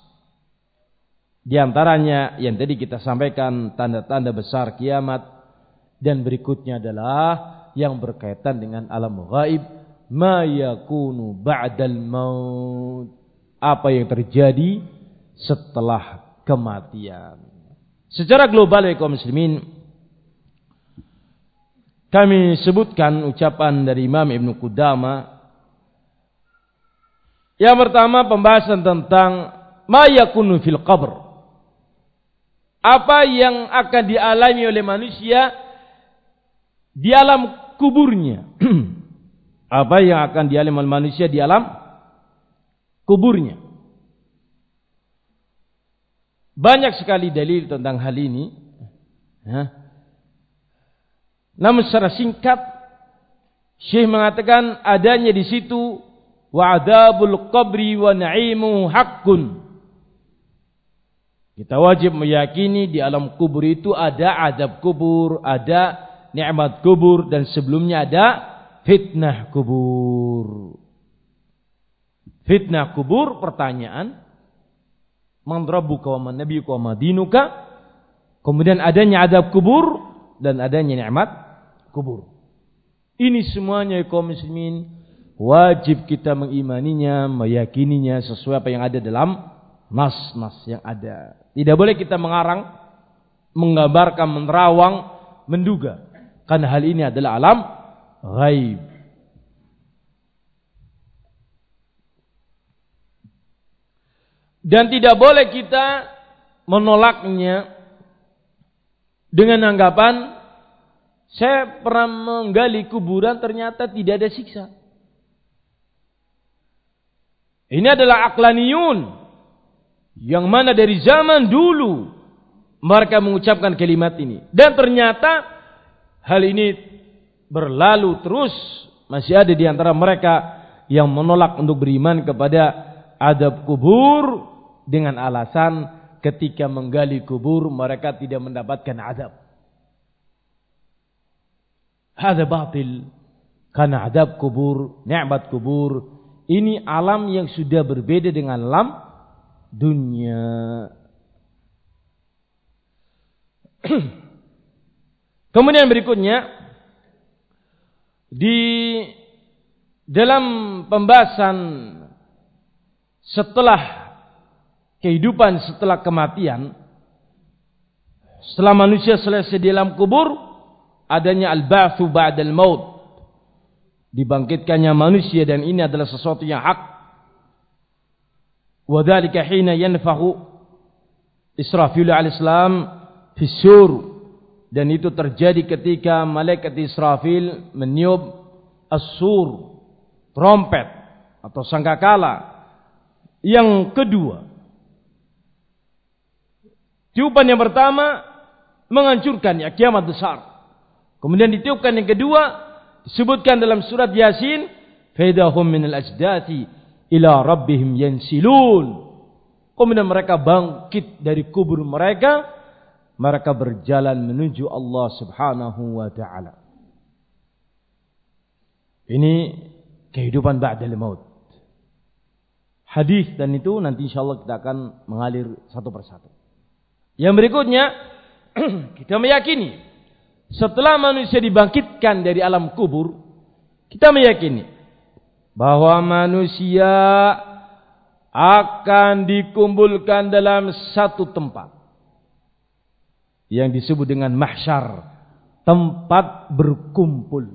Di antaranya yang tadi kita sampaikan tanda-tanda besar kiamat, dan berikutnya adalah yang berkaitan dengan alam ghaib, ma yakunu ba'dal maut, apa yang terjadi setelah kematian. Secara global ya kaum muslimin, kami sebutkan ucapan dari Imam Ibnu Qudamah. Yang pertama pembahasan tentang ma yakunu fil qabr. Apa yang akan dialami oleh manusia di alam kuburnya. Apa yang akan dialami oleh manusia di alam kuburnya. Banyak sekali dalil tentang hal ini. Namun secara singkat, Syekh mengatakan adanya di situ wa'adabul qabri wa na'imu haqqun. Kita wajib meyakini di alam kubur itu ada adab kubur, ada nikmat kubur, dan sebelumnya ada fitnah kubur. Fitnah kubur, pertanyaan, man rabbuka wa man nabiyuka wa ma dinuka. Kemudian adanya adab kubur dan adanya nikmat kubur. Ini semuanya kaum muslimin wajib kita mengimaninya, meyakininya sesuai apa yang ada dalam nas-nas yang ada. Tidak boleh kita mengarang, menggambarkan, menerawang, menduga. Karena hal ini adalah alam ghaib. Dan tidak boleh kita menolaknya dengan anggapan saya pernah menggali kuburan ternyata tidak ada siksa. Ini adalah aqlaniyun yang mana dari zaman dulu mereka mengucapkan kalimat ini, dan ternyata hal ini berlalu terus. Masih ada di antara mereka yang menolak untuk beriman kepada adab kubur dengan alasan ketika menggali kubur mereka tidak mendapatkan adab. Hada batil. Karena adab kubur, nikmat kubur, ini alam yang sudah berbeda dengan alam dunia. Kemudian berikutnya di dalam pembahasan setelah kehidupan setelah kematian, setelah manusia selesai di alam kubur, adanya al-ba'tsu ba'dal maut, dibangkitkannya manusia, dan ini adalah sesuatu yang hak. Wa dzalika hina yanfahu Israfil alaihissalam fi sur, dan itu terjadi ketika malaikat Israfil meniup as-sur, trompet atau sangkakala. Yang kedua, tiupan yang pertama menghancurkan ya kiamat besar. Kemudian ditiupkan yang kedua, Disebutkan dalam surat Yasin, "Fadahum minal ajdati ila rabbihim yansilun." Kemudian mereka bangkit dari kubur mereka, mereka berjalan menuju Allah Subhanahu wa taala. Ini kehidupan ba'dal maut. Hadis dan itu nanti insyaallah kita akan mengalir satu persatu. Yang berikutnya kita meyakini setelah manusia dibangkitkan dari alam kubur, kita meyakini bahwa manusia akan dikumpulkan dalam satu tempat yang disebut dengan mahsyar, tempat berkumpul.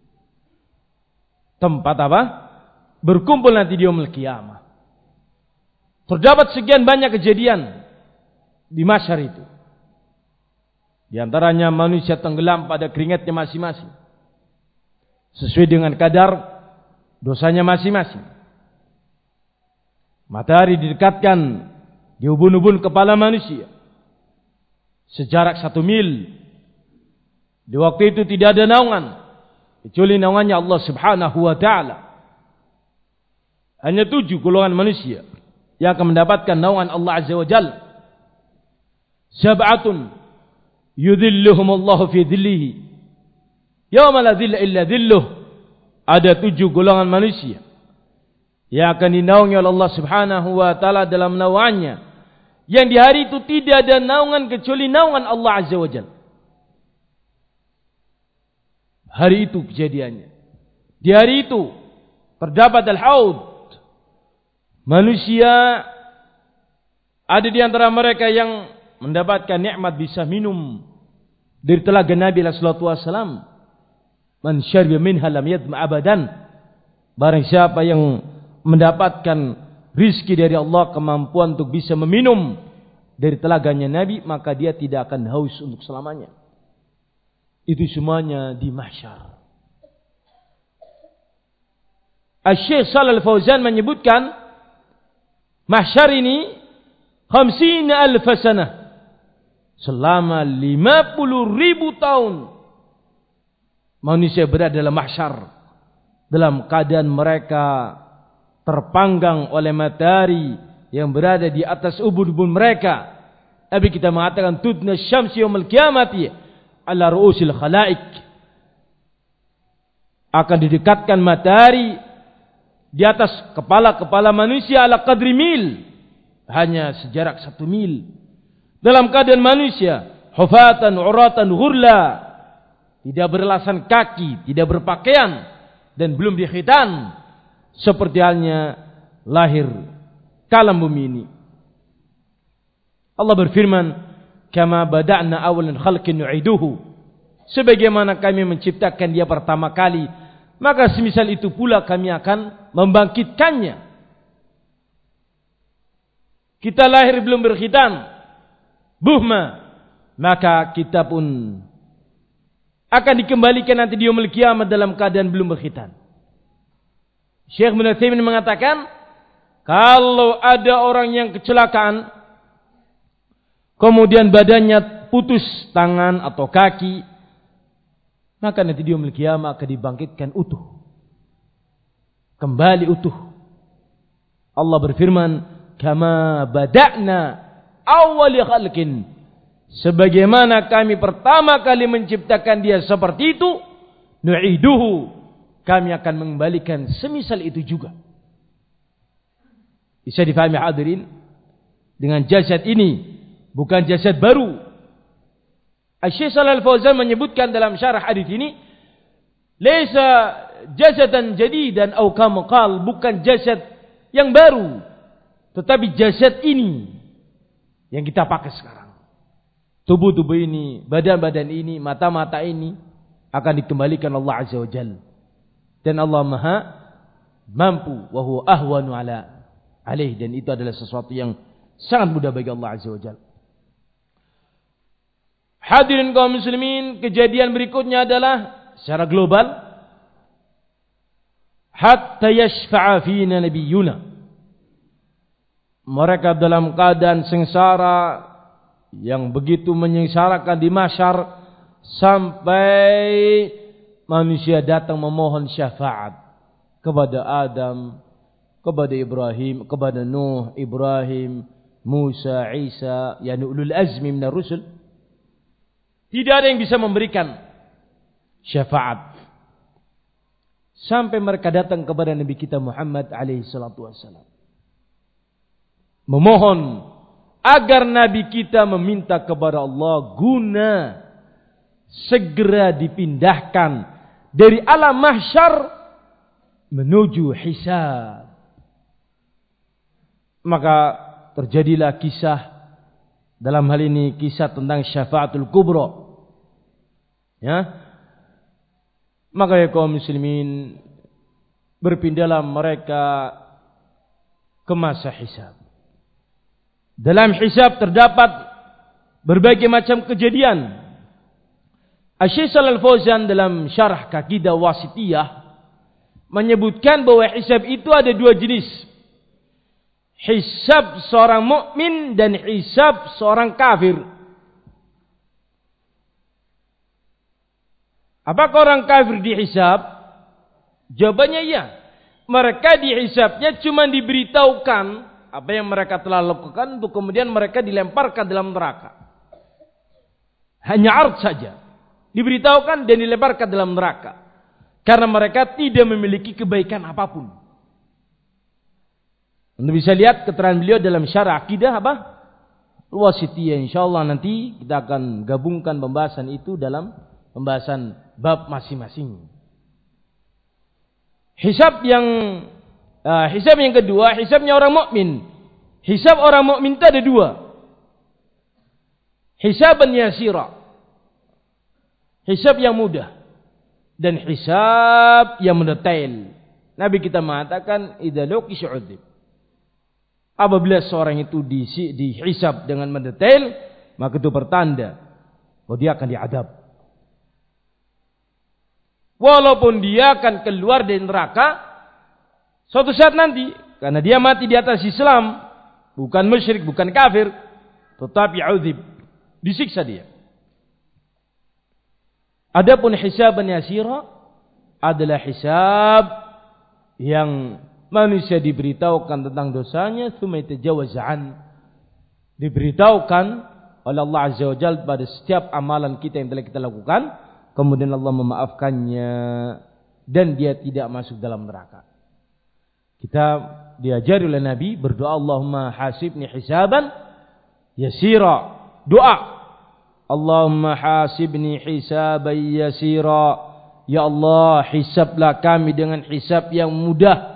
Tempat apa? Berkumpul nanti di yaumul qiyamah. Terdapat sekian banyak kejadian di mahsyar itu. Di antaranya manusia tenggelam pada keringatnya masing-masing, sesuai dengan kadar dosanya masing-masing. Matahari didekatkan di ubun-ubun kepala manusia sejarak 1 mil. Di waktu itu tidak ada naungan kecuali naungannya Allah Subhanahu wa taala. Hanya 7 golongan manusia yang akan mendapatkan naungan Allah Azza wa Jalla. Sab'atun yudhilluhumullahu fi dhillihi yauma la dhilla illa dhilluh. Ada 7 golongan manusia yang akan dinaungi oleh Allah Subhanahu wa taala dalam naungannya, yang di hari itu tidak ada naungan kecuali naungan Allah Azza wa Jalla. Hari itu kejadiannya. Di hari itu terdapat al-haud. Manusia ada di antara mereka yang mendapatkan nikmat bisa minum dari telaga Nabi sallallahu alaihi wasallam. Man syariba minha lam yadma abadan. Barang siapa yang mendapatkan rizki dari Allah, kemampuan untuk bisa meminum dari telaganya Nabi, maka dia tidak akan haus untuk selamanya. Itu semuanya di mahsyar. Asy-Syaikh Shalal Fauzan menyebutkan mahsyar ini 50,000 sanah, selama 50.000 tahun manusia berada dalam mahsyar, dalam keadaan mereka terpanggang oleh matahari yang berada di atas ubun-ubun mereka. Nabi kita mengatakan tudna syamsi yaumil qiyamati ala ru'usil khalaik. Akan didekatkan matahari di atas kepala-kepala manusia ala qadri mil, hanya sejarak 1 mil. Dalam keadaan manusia hufatan uratan ghurla, tidak beralasan kaki, tidak berpakaian dan belum dikhitan, seperti halnya lahir kalam bumi ini. Allah berfirman, kama bada'na awalan khalqin nu'iduhu. Sebagaimana kami menciptakan dia pertama kali, maka semisal itu pula kami akan membangkitkannya. Kita lahir belum berkhitan, buhma, maka kita pun akan dikembalikan nanti di yaumul qiyamah dalam keadaan belum berkhitan. Syekh Ibnu Utsaimin mengatakan, kalau ada orang yang kecelakaan, kemudian badannya putus tangan atau kaki, maka nanti di yaumul qiyamah akan dibangkitkan utuh, kembali utuh. Allah berfirman, kama bada'na awwal khalqin, sebagaimana kami pertama kali menciptakan dia seperti itu, nu'iduhu, kami akan mengembalikan semisal itu juga. Bisa difahami hadirin, dengan jasad ini bukan jasad baru. Asy-Syaikh Shalal Fauzan menyebutkan dalam syarah hadis ini, laisa jasadan jadidan atau kama qal, bukan jasad yang baru, tetapi jasad ini yang kita pakai sekarang. Tubuh-tubuh ini, badan-badan ini, mata-mata ini akan dikembalikan Allah Azza wa Jalla. Dan Allah Maha mampu, wa huwa ahwanu alaih, dan itu adalah sesuatu yang sangat mudah bagi Allah Azza wa Jalla. Hadirin kaum muslimin, kejadian berikutnya adalah secara global, hatta yashfa'a fina nabiyuna. Mereka dalam keadaan sengsara yang begitu menyengsarakan di mahsyar, sampai manusia datang memohon syafaat kepada Adam, kepada Ibrahim, kepada Nuh, Ibrahim, Musa, Isa, yani ulul azmi minar rusul. Tidak ada yang bisa memberikan syafaat sampai mereka datang kepada Nabi kita Muhammad alaihi salatu wassalam, memohon agar Nabi kita meminta kepada Allah guna segera dipindahkan dari alam mahsyar menuju hisab. Maka terjadilah kisah, dalam hal ini kisah tentang syafaatul kubra. Ya. Maka ya kaum muslimin, berpindahlah mereka ke masa hisab. Dalam hisab terdapat berbagai macam kejadian. Asy-Syaikh Shalal Fauzan dalam syarah Aqidah Wasithiyah menyebutkan bahwa hisab itu ada dua jenis. Hisab seorang mukmin dan hisab seorang kafir. Apakah orang kafir dihisab? Jawabannya iya. Mereka dihisabnya cuma diberitahukan apa yang mereka telah lakukan, untuk kemudian mereka dilemparkan dalam neraka. Hanya ard saja. Diberitahukan dan dilemparkan dalam neraka. Karena mereka tidak memiliki kebaikan apapun. Anda bisa lihat keterangan beliau dalam syarah akidah apa? Wasithiyah. InsyaAllah nanti kita akan gabungkan pembahasan itu dalam pembahasan bab masing-masing. Hisab yang kedua, hisabnya orang mukmin. Hisab orang mukmin itu ada dua. Hisaban yasira, hisab yang mudah, dan hisab yang mendetail. Nabi kita mengatakan idza luqisha udzib. Apabila seorang itu dihisab dengan mendetail, maka itu pertanda bahwa dia akan diadab. Walaupun dia akan keluar dari neraka suatu saat nanti, karena dia mati di atas Islam, bukan musyrik, bukan kafir, tetapi udzib, disiksa dia. Adapun hisaban yasira adalah hisab yang manusia diberitahukan tentang dosanya, tsumma yatajawaz an, diberitahukan oleh Allah Azza wa Jalla pada setiap amalan kita yang telah kita lakukan, kemudian Allah memaafkannya dan dia tidak masuk dalam neraka. Kita diajari oleh Nabi berdoa, Allahumma hasibni hisaban yasira. Doa, Allahumma hasibni hisaban yasira. Ya Allah, hisablah kami dengan hisab yang mudah.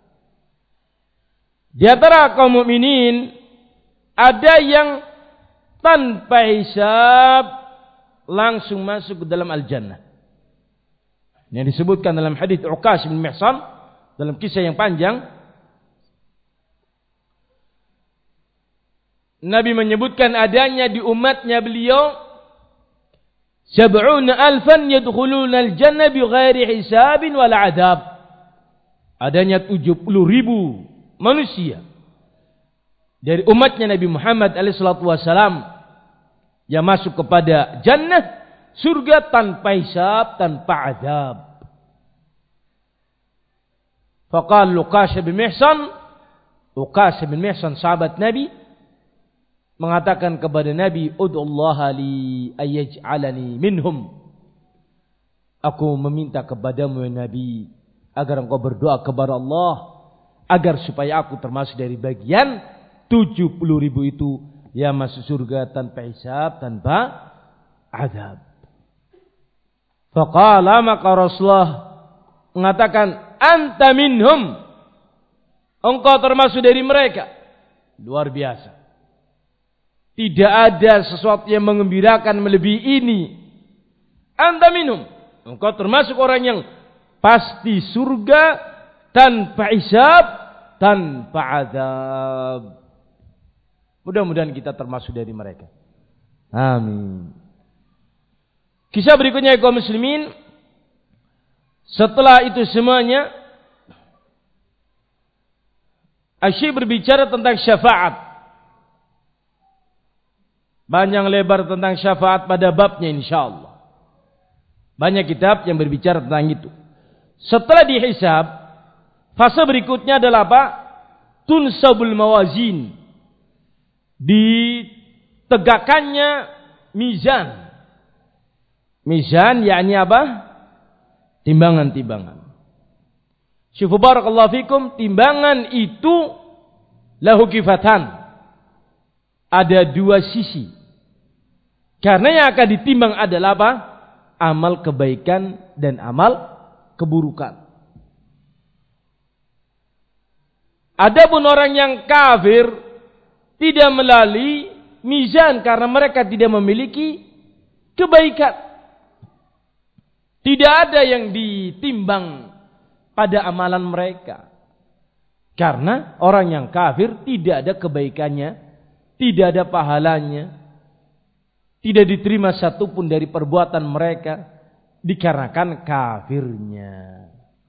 Di antara kaum mukminin ada yang tanpa hisab langsung masuk ke dalam al-jannah. Yang disebutkan dalam hadis Uqash bin Mihsan dalam kisah yang panjang, Nabi menyebutkan adanya di umatnya beliau 70,000 yadkhuluna al-jannah bighairi hisabin wala adab. Adanya 70,000 manusia dari umatnya Nabi Muhammad alaihissalatu wassalam yang masuk kepada jannah, surga tanpa hisab, tanpa adab. Faqala Uqash bin Mihsan, Uqash bin Mihsan sahabat Nabi, mengatakan kepada Nabi, ud'ullaha li ayyaj'alani minhum. Aku meminta kepadamu ya Nabi, agar engkau berdoa kepada Allah agar supaya aku termasuk dari bagian 70,000 itu yang masuk surga tanpa hisab, tanpa azab. Faqala, maka Rasulullah mengatakan, anta minhum, engkau termasuk dari mereka. Luar biasa. Tidak ada sesuatu yang mengembirakan melebihi ini. Anta minhum, engkau termasuk orang yang pasti surga tanpa hisab, tanpa azab. Mudah-mudahan kita termasuk dari mereka. Amin. Kisah berikutnya kaum muslimin, setelah itu semuanya Asy-Syaikh berbicara tentang syafaat. Panjang lebar tentang syafaat pada babnya insyaallah. Banyak kitab yang berbicara tentang itu. Setelah dihisab, fase berikutnya adalah apa? Tunsabul mawazin. Ditegakkannya mizan. Mizan yakni apa? Timbangan-timbangan. Syufu barakallahu fikum, timbangan itu lahu kifatan. Ada dua sisi. Karena yang akan ditimbang adalah apa? Amal kebaikan dan amal keburukan. Adapun orang yang kafir tidak melalui mizan karena mereka tidak memiliki kebaikan. Tidak ada yang ditimbang pada amalan mereka. Karena orang yang kafir tidak ada kebaikannya, tidak ada pahalanya, tidak diterima satupun dari perbuatan mereka dikarenakan kafirnya.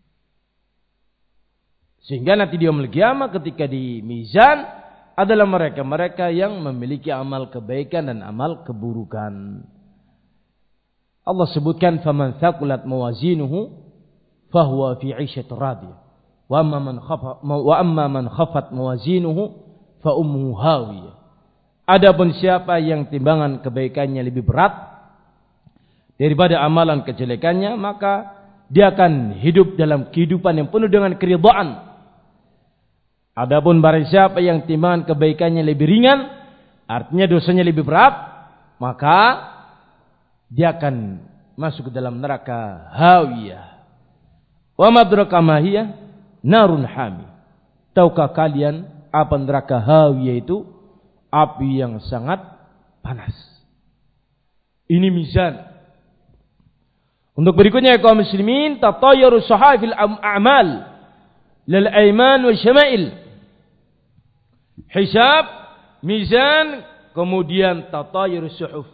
Sehingga nanti di yaumul qiyamah ketika di mizan adalah mereka-mereka yang memiliki amal kebaikan dan amal keburukan. Allah sebutkan faman thaqulat mawazinuhu fahuwa fi 'ishatin radiyah wa amma man khafat mawazinuhu fa ummuhu hawiyah. Adapun siapa yang timbangan kebaikannya lebih berat daripada amalan kejelekannya, maka dia akan hidup dalam kehidupan yang penuh dengan keridhaan. Adapun barang siapa yang timbangan kebaikannya lebih ringan, artinya dosanya lebih berat, maka dia akan masuk ke dalam neraka hawiyah. Wa madraka ma hiya narun hami. Tahukah kalian apa neraka hawiyah itu? Api yang sangat panas. Ini mizan. Untuk berikutnya kaum muslimin, tatayyuru sahafil a'mal lil aiman wa syama'il. Hisab, mizan, kemudian tatayyuru suhuf.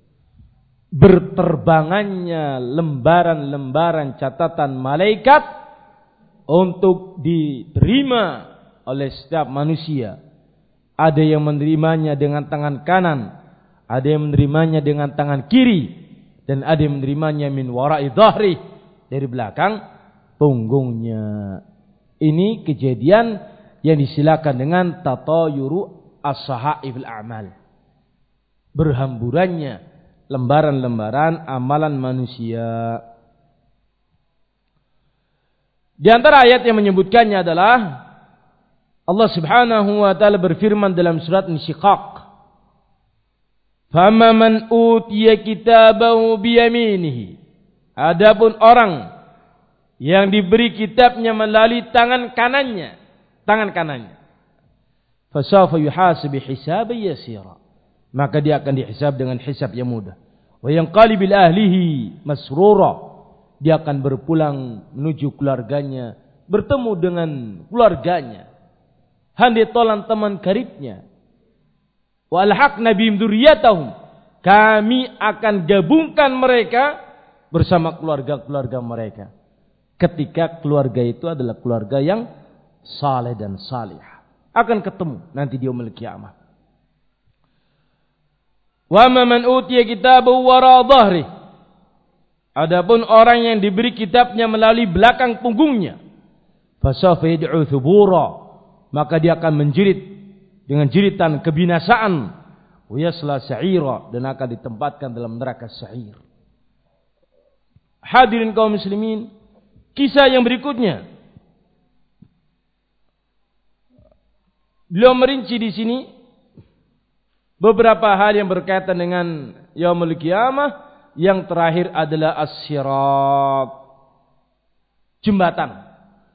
Berterbangannya lembaran-lembaran catatan malaikat untuk diterima oleh setiap manusia. Ada yang menerimanya dengan tangan kanan, ada yang menerimanya dengan tangan kiri, dan ada yang menerimanya min wara'i dhahri, dari belakang punggungnya. Ini kejadian yang disilakan dengan tatayuru as-sahaifil a'mal. Berhamburannya lembaran-lembaran amalan manusia. Di antara ayat yang menyebutkannya adalah Allah Subhanahu wa taala berfirman dalam surat Insyiqaq, "Fama man utiya kitabahu biyaminihi." Adapun orang yang diberi kitabnya melalui tangan kanannya, fasawfa yuhasabu hisaban yasira. Maka dia akan dihisab dengan hisab yang mudah. Wa yanqalib ila ahlihi masrura. Dia akan berpulang menuju keluarganya, bertemu dengan keluarganya. Handai tolan teman karibnya. Wa alhaqna bihim dzurriyyatahum. Kami akan gabungkan mereka bersama keluarga-keluarga mereka. Ketika keluarga itu adalah keluarga yang saleh dan salihah. Akan ketemu nanti di yaumul qiyamah. Wa man utiya kitabahu wara dhahri. Adapun orang yang diberi kitabnya melalui belakang punggungnya, fasawfa yad'u thubura. Maka dia akan menjerit dengan jeritan kebinasaan, wa yasla sa'ira, dan akan ditempatkan dalam neraka sa'ir. Hadirin kaum muslimin, kisah yang berikutnya beliau merinci di sini beberapa hal yang berkaitan dengan yaumul qiyamah. Yang terakhir adalah as-sirat, jembatan.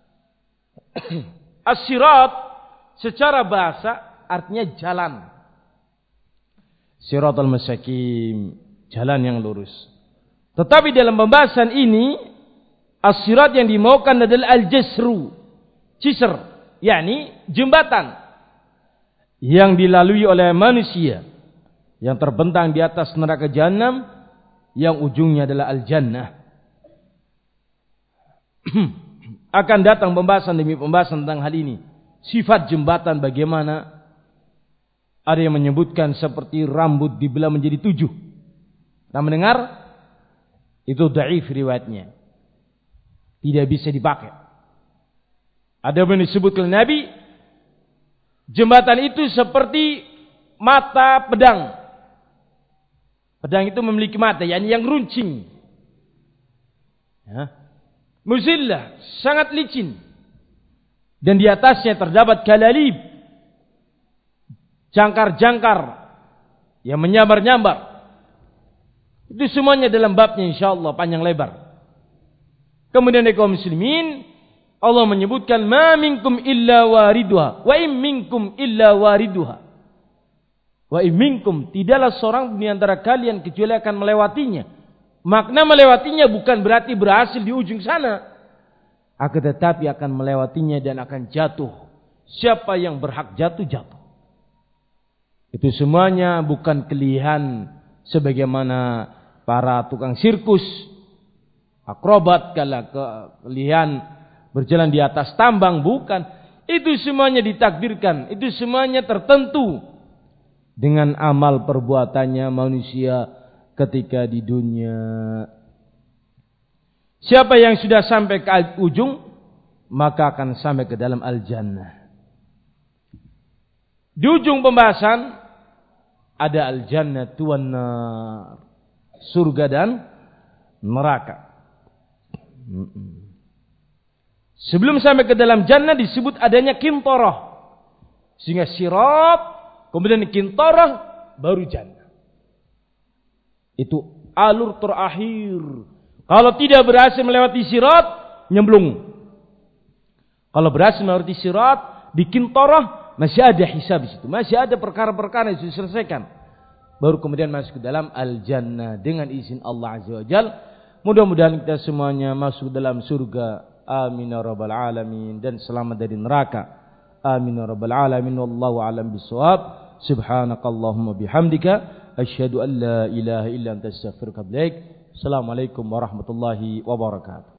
As-sirat secara bahasa artinya jalan. Siratal mustaqim, jalan yang lurus. Tetapi dalam pembahasan ini, as-sirat yang dimaukan adalah al-jisr, yakni jembatan yang dilalui oleh manusia yang terbentang di atas neraka jahanam, yang ujungnya adalah al-jannah. Akan datang pembahasan demi pembahasan tentang hal ini. Sifat jembatan bagaimana? Ada yang menyebutkan seperti rambut dibelah menjadi 7. Kita mendengar? Itu dhaif riwayatnya. Tidak bisa dipakai. Ada yang disebutkan Nabi, jembatan itu seperti mata pedang. Pedang itu memiliki mata, yang runcing. Ya. Muzillah, sangat licin. Dan di atasnya terdapat kalalib, jangkar-jangkar yang menyambar-nyambar. Itu semuanya dalam babnya insyaallah panjang lebar. Kemudian kaum muslimin, Allah menyebutkan ma minkum illa wariduha wa in minkum illa wariduha. Wa in minkum, tidaklah seorang di antara kalian kecuali akan melewatinya. Makna melewatinya bukan berarti berhasil di ujung sana, akan tetapi akan melewatinya dan akan jatuh. Siapa yang berhak jatuh, jatuh. Itu semuanya bukan kelihan sebagaimana para tukang sirkus, akrobat, kala kelihan berjalan di atas tambang, bukan. Itu semuanya ditakdirkan, itu semuanya tertentu dengan amal perbuatannya manusia ketika di dunia. Siapa yang sudah sampai ke ujung, maka akan sampai ke dalam al-jannah. Di ujung pembahasan ada al-jannatu wan nar, surga dan neraka. Sebelum sampai ke dalam jannah disebut adanya kintarah. Sehingga sirat, kemudian kintarah, baru jannah. Itu alur terakhir. Kalau tidak berhasil melewati sirat, nyemplung. Kalau berhasil melewati sirat, di kintarah, masih ada hisab di situ. Masih ada perkara-perkara yang sudah diselesaikan. Baru kemudian masuk ke dalam al-jannah dengan izin Allah Azza wa Jalla. Mudah-mudahan kita semuanya masuk dalam surga. Amin ya rabbal alamin. Dan selamat dari neraka. Amin ya rabbal alamin. Wallahu a'lam bishawab. Subhanakallahumma bihamdika asyhadu an la ilaha illa anta astaghfiruka wa atubu ilaik. Assalamualaikum warahmatullahi wabarakatuh.